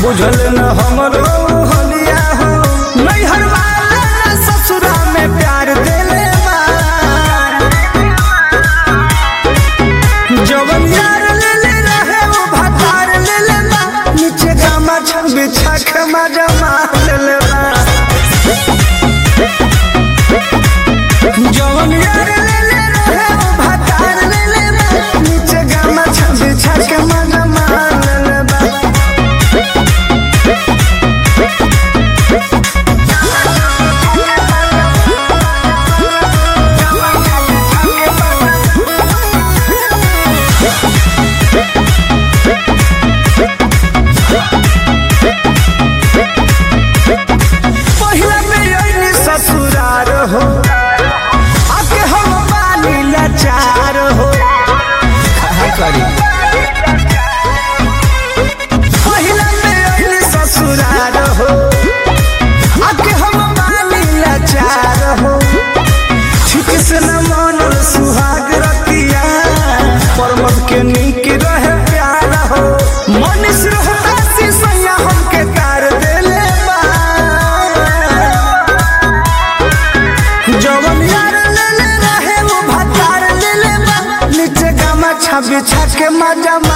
बुझल न हमरो हलिया हो नैहर वाला ससुरा में प्यार देले बा जवन यार ले ले रहे वो भतार ले ले बा नीचे गामा छम बिछा के मजा मार ले बा जवन यार ले ले रहे वो भतार ले ले बा नीचे गामा छम बिछा के मजा मार ले बा ससुरार हो आके हम पानी लाचार हो करी पहिला में ससुरार हो आके हम पानी लाचार हो ठीक से न मानल सुहाग रतिया परमत के नीक रहे प्यार हो मनीष रहता सैया हमके कार देले जवन यार ले ले रहे वो भतार ले ले बा नीचे गामा बिछा के मजा